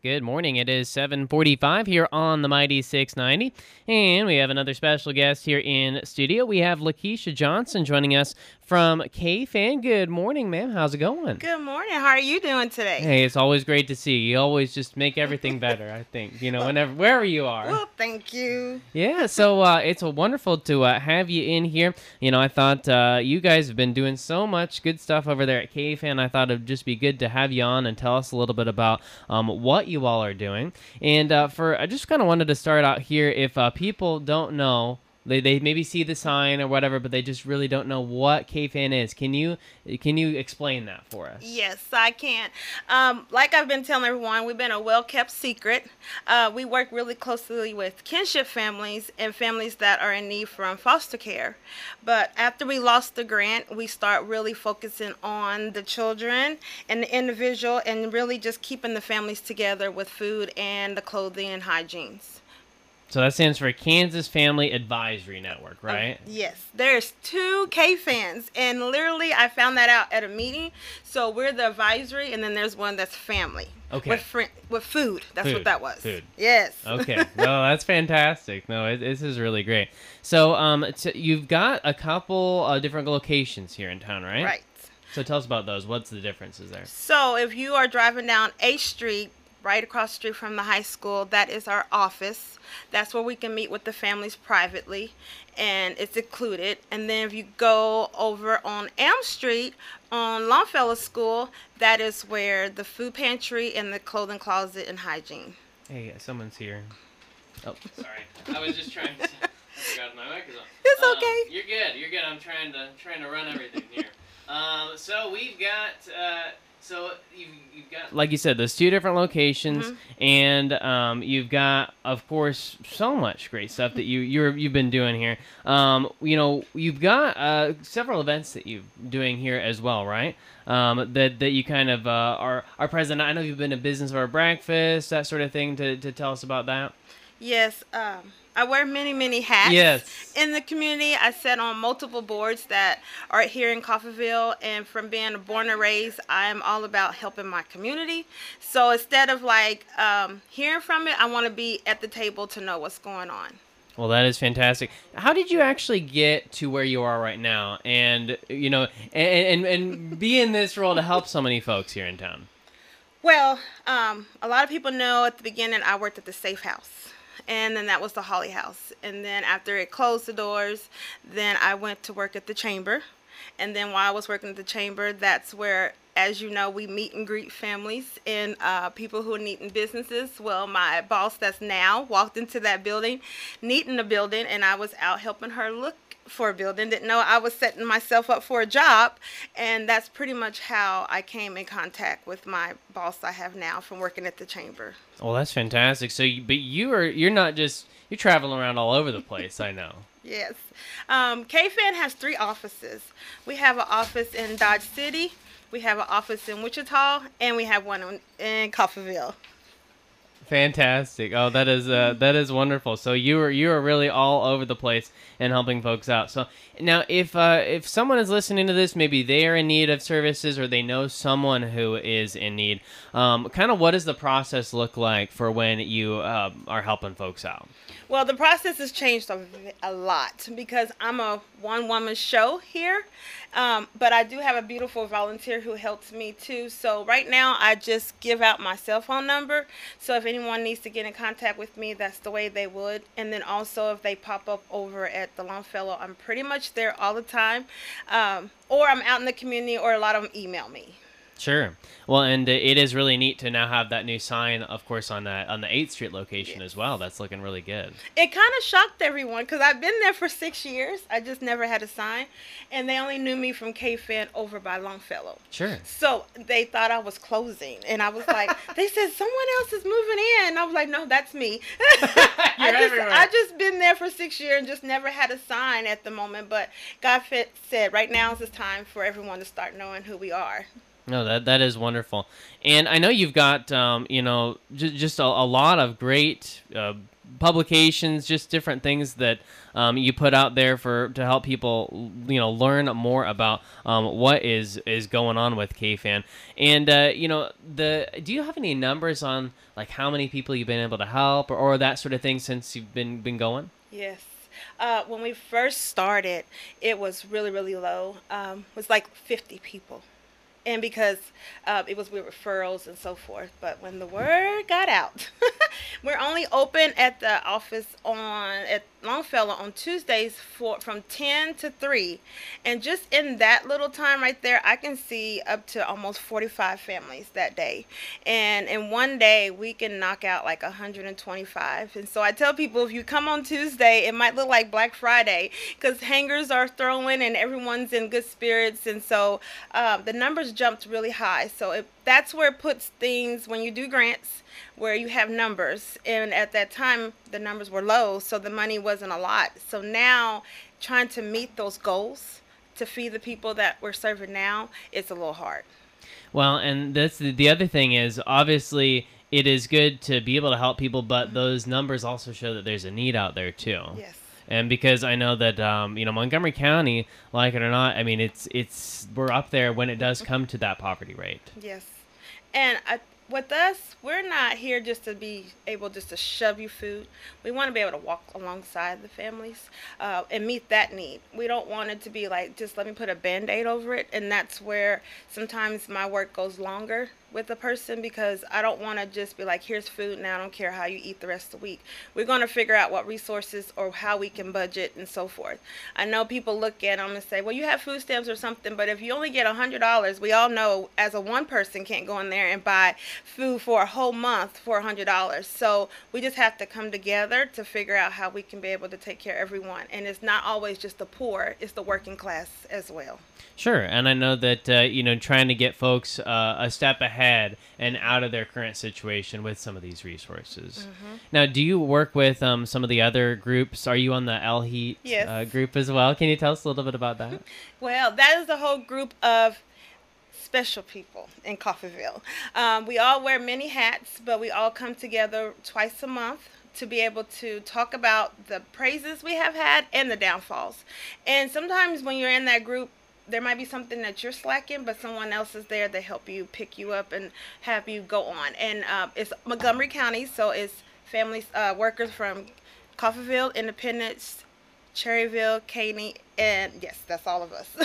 Good morning. It is 7:45 here on the Mighty 690, and we have another special guest here in studio. We have Lakeisha Johnson joining us from KFAN. Good morning, ma'am. How's it going? Good morning. How are you doing today? Hey, it's always great to see you. You always just make everything better, I think, wherever you are. Well, thank you. Yeah, so it's wonderful to have you in here. I thought you guys have been doing so much good stuff over there at KFAN. I thought it'd just be good to have you on and tell us a little bit about what you all are doing. And I just kind of wanted to start out here. If people don't know, they maybe see the sign or whatever, but they just really don't know what KFAN is. Can you explain that for us? Yes, I can. Like I've been telling everyone, we've been a well-kept secret. We work really closely with kinship families and families that are in need from foster care. But after we lost the grant, we start really focusing on the children and the individual and really just keeping the families together with food and the clothing and hygienes. So that stands for Kansas Family Advisory Network, right? Yes. There's 2 KFANs, and literally I found that out at a meeting. So we're the advisory, and then there's one that's family. Okay. With food. That's what that was. Food. Yes. Okay. No, that's fantastic. No, this is really great. So you've got a couple different locations here in town, right? Right. So tell us about those. What's the differences there? So if you are driving down 8th Street, right across the street from the high school, that is our office. That's where we can meet with the families privately, and it's included. And then if you go over on Elm Street on Longfellow School, that is where the food pantry and the clothing closet and hygiene. Hey, someone's here. Oh, sorry. I was just trying to... I forgot my mic is on. It's okay. You're good. You're good. I'm trying to run everything here. So we've got... So you've got, like you said, those 2 different locations, and you've got, of course, so much great stuff that you've been doing here. You've got several events that you're doing here as well, right? That you kind of are present. I know you've been to Business for Breakfast, that sort of thing. To tell us about that. Yes. I wear many, many hats. Yes. In the community, I sit on multiple boards that are here in Coffeyville, and from being born and raised, I'm all about helping my community. So instead of hearing from it, I want to be at the table to know what's going on. Well, that is fantastic. How did you actually get to where you are right now, and and be in this role to help so many folks here in town? Well, a lot of people know at the beginning I worked at the Safe House. And then that was the Holly House. And then after it closed the doors, then I went to work at the Chamber. And then while I was working at the Chamber, that's where, as you know, we meet and greet families and people who are needing businesses. Well, my boss that's now walked into that building, needing a building, and I was out helping her look for a building. Didn't know I was setting myself up for a job, and that's pretty much how I came in contact with my boss I have now from working at the Chamber. Well, that's fantastic. So, you're not just, you're traveling around all over the place. I know. Yes. KFAN has 3 offices. We have an office in Dodge City, we have an office in Wichita, and we have one in Coffeyville. Fantastic. Oh, that is wonderful. So you are really all over the place and helping folks out. So now, if someone is listening to this, maybe they are in need of services or they know someone who is in need, kind of what does the process look like for when you are helping folks out? Well, the process has changed a lot because I'm a one-woman show here, but I do have a beautiful volunteer who helps me too. So right now, I just give out my cell phone number. So if anyone needs to get in contact with me, that's the way they would. And then also if they pop up over at the Longfellow, I'm pretty much there all the time, or I'm out in the community, or a lot of them email me. Sure. Well, and it is really neat to now have that new sign, of course, on the 8th Street location as well. That's looking really good. It kind of shocked everyone because I've been there for 6 years. I just never had a sign, and they only knew me from KFAN over by Longfellow. Sure. So they thought I was closing, and I was like, they said someone else is moving in. And I was like, no, that's me. I just been there for 6 years and just never had a sign at the moment. But God said, right now is the time for everyone to start knowing who we are. No, that is wonderful. And I know you've got, just a lot of great publications, just different things that you put out there to help people, learn more about what is going on with KFAN. And do you have any numbers on like how many people you've been able to help or that sort of thing since you've been going? Yes. When we first started, it was really, really low. It was like 50 people. And because it was with referrals and so forth. But when the word got out, we're only open at the office at Longfellow on Tuesdays from 10 to 3. And just in that little time right there, I can see up to almost 45 families that day. And in one day, we can knock out like 125. And so I tell people, if you come on Tuesday, it might look like Black Friday because hangers are throwing and everyone's in good spirits. And so the numbers jumped really high. So that's where it puts things when you do grants where you have numbers, and at that time the numbers were low, so the money wasn't a lot. So now trying to meet those goals to feed the people that we're serving now, it's a little hard. Well, and that's the other thing is obviously it is good to be able to help people, but those numbers also show that there's a need out there too. Yes. And because I know that Montgomery County, like it or not, I mean we're up there when it does come to that poverty rate. Yes, and with us, we're not here just to be able just to shove you food. We want to be able to walk alongside the families and meet that need. We don't want it to be like just let me put a Band-Aid over it, and that's where sometimes my work goes longer with a person because I don't want to just be like, here's food now, I don't care how you eat the rest of the week. We're going to figure out what resources or how we can budget and so forth. I know people look at them and say, well, you have food stamps or something, but if you only get $100, we all know as a one person can't go in there and buy food for a whole month for $100. So we just have to come together to figure out how we can be able to take care of everyone. And it's not always just the poor, it's the working class as well. Sure, and I know that trying to get folks a step ahead and out of their current situation with some of these resources. Mm-hmm. Now, do you work with some of the other groups? Are you on the LHEAT group as well? Can you tell us a little bit about that? Well, that is a whole group of special people in Coffeyville. We all wear many hats, but we all come together twice a month to be able to talk about the praises we have had and the downfalls. And sometimes when you're in that group, there might be something that you're slacking, but someone else is there to help you pick you up and have you go on. And it's Montgomery County, so it's families, workers from Coffeyville, Independence, Cherryville, Caney, and yes, that's all of us.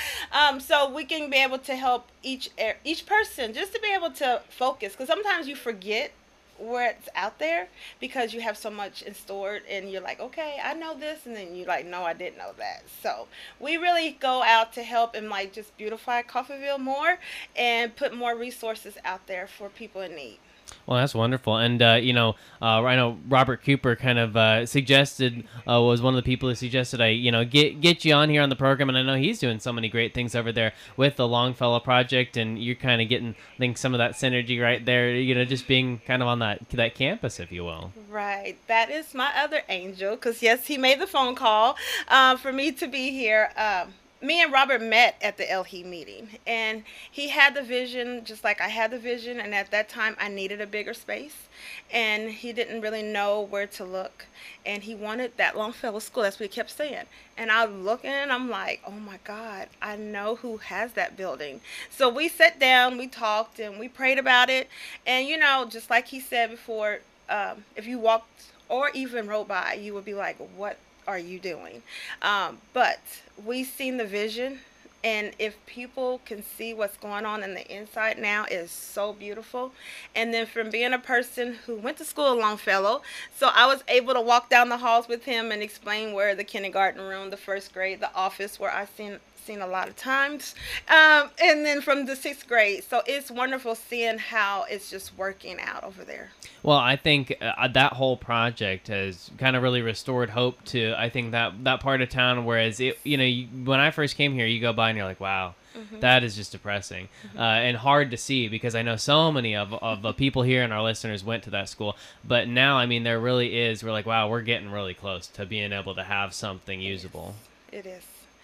So we can be able to help each person just to be able to focus, because sometimes you forget where it's out there because you have so much in stored and you're like, okay, I know this, and then you're like, no, I didn't know that. So we really go out to help and like just beautify Coffeyville more and put more resources out there for people in need. Well, that's wonderful. And, I know Robert Cooper kind of suggested, was one of the people who suggested I, get you on here on the program. And I know he's doing so many great things over there with the Longfellow Project. And you're kind of getting, I think, some of that synergy right there, just being kind of on that campus, if you will. Right. That is my other angel, because, yes, he made the phone call for me to be here. Me and Robert met at the LHE meeting, and he had the vision just like I had the vision, and at that time I needed a bigger space, and he didn't really know where to look, and he wanted that Longfellow school. That's what he kept saying. And I was looking, and I'm like, oh my God, I know who has that building. So we sat down, we talked, and we prayed about it, and just like he said before, if you walked or even rode by, you would be like, what are you doing? But we've seen the vision, and if people can see what's going on in the inside now, is so beautiful. And then from being a person who went to school at Longfellow, so I was able to walk down the halls with him and explain where the kindergarten room, the first grade, the office where I've seen a lot of times, and then from the 6th grade. So it's wonderful seeing how it's just working out over there. Well, I think that whole project has kind of really restored hope to, I think, that part of town, whereas when I first came here, you go by and you're like, wow, mm-hmm. That is just depressing, mm-hmm. And hard to see, because I know so many of the people here and our listeners went to that school. But now, I mean, there really is, we're like, wow, we're getting really close to being able to have something usable. It is.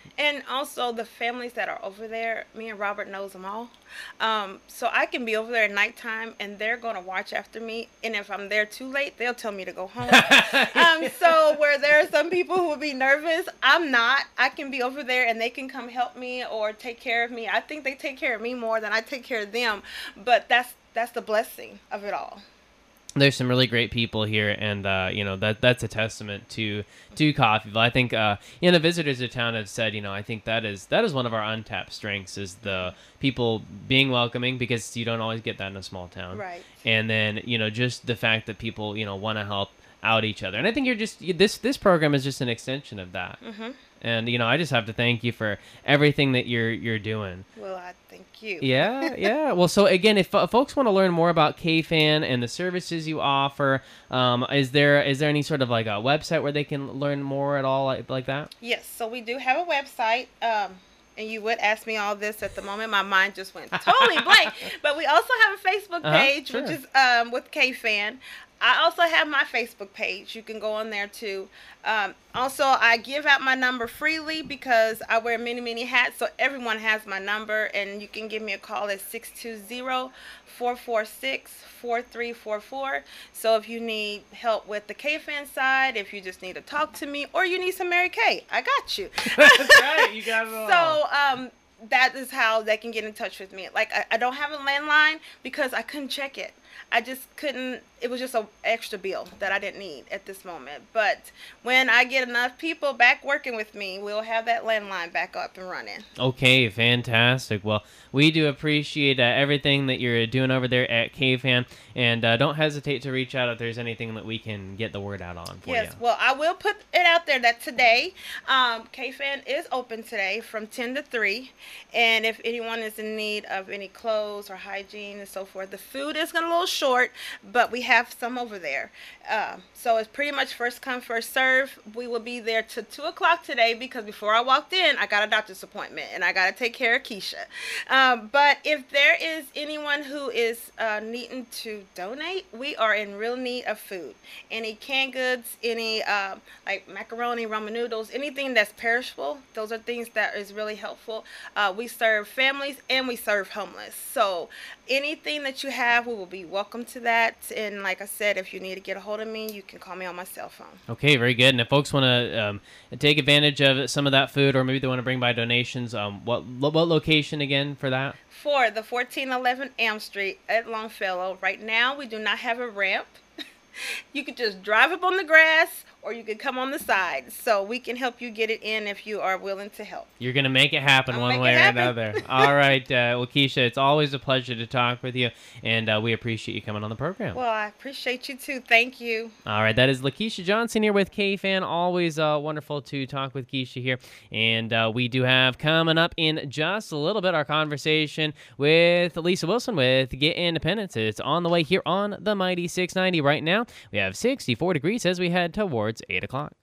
And also the families that are over there, me and Robert knows them all. So I can be over there at nighttime and they're going to watch after me. And if I'm there too late, they'll tell me to go home. So where there are some people who would be nervous, I'm not. I can be over there and they can come help me or take care of me. I think they take care of me more than I take care of them. But that's the blessing of it all. There's some really great people here, and that's a testament to Coffeyville. I think the visitors of town have said, I think that is one of our untapped strengths, is the people being welcoming, because you don't always get that in a small town. Right. And then just the fact that people want to help out each other, and I think this program is just an extension of that. Mm-hmm. And I just have to thank you for everything that you're doing. Well, I thank you. Yeah. Well, so again, if folks want to learn more about KFAN and the services you offer, is there any sort of like a website where they can learn more at all like that? Yes. So we do have a website. And you would ask me all this at the moment. My mind just went totally blank. But we also have a Facebook page, sure. which is with KFAN. I also have my Facebook page. You can go on there too. Also, I give out my number freely because I wear many, many hats. So everyone has my number, and you can give me a call at 620-446-4344. So if you need help with the KFAN side, if you just need to talk to me, or you need some Mary Kay, I got you. That's right. You got it all. So, that is how they can get in touch with me. Like, I don't have a landline because I couldn't check it. I just couldn't. It was just an extra bill that I didn't need at this moment. But when I get enough people back working with me, we'll have that landline back up and running. Okay, fantastic. Well, we do appreciate everything that you're doing over there at KFAN, and don't hesitate to reach out if there's anything that we can get the word out on for you. Yes, well, I will put it out there that today, KFAN is open today from 10 to 3, and if anyone is in need of any clothes or hygiene and so forth, the food is going to be a little short, but we have some over there. So it's pretty much first come, first serve. We will be there till 2 o'clock today because before I walked in, I got a doctor's appointment and I got to take care of Keisha. But if there is anyone who is needing to donate, we are in real need of food. Any canned goods, any like macaroni, ramen noodles, anything that's perishable, those are things that is really helpful. We serve families and we serve homeless. So anything that you have, we will be welcome to that. And like I said, if you need to get a hold of me, you can call me on my cell phone. Okay, very good. And if folks want to take advantage of some of that food, or maybe they want to bring by donations, what location again for that? For the 1411 Elm Street at Longfellow. Right now, we do not have a ramp. You could just drive up on the grass, or you could come on the side. So we can help you get it in if you are willing to help. You're going to make it happen one way or another. All right. Well, Keisha, it's always a pleasure to talk with you, and we appreciate you coming on the program. Well, I appreciate you too. Thank you. All right. That is Lakeisha Johnson here with KFAN. Always wonderful to talk with Keisha here. And we do have coming up in just a little bit our conversation with Lisa Wilson with Get Independence. It's on the way here on the Mighty 690 right now. We have 64 degrees as we head towards 8 o'clock.